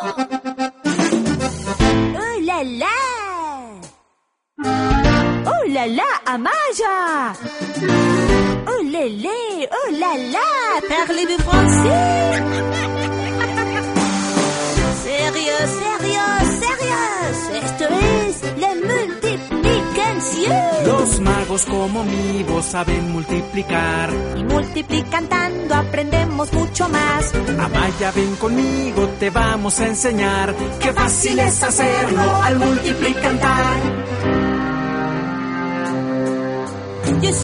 ¡Oh, la, la! ¡Oh, la, la, Amaya! ¡Oh, lélé! ¡Oh, la, la! Parlez-vous français? Sérieux, sérieux, sérieux. Esto es la multiplicación. Los magos como mi voz saben multiplicar. Y multiplicando aprendemos mucho más. Amaya, ven conmigo, te vamos a enseñar. Qué fácil es hacerlo al multiplicar.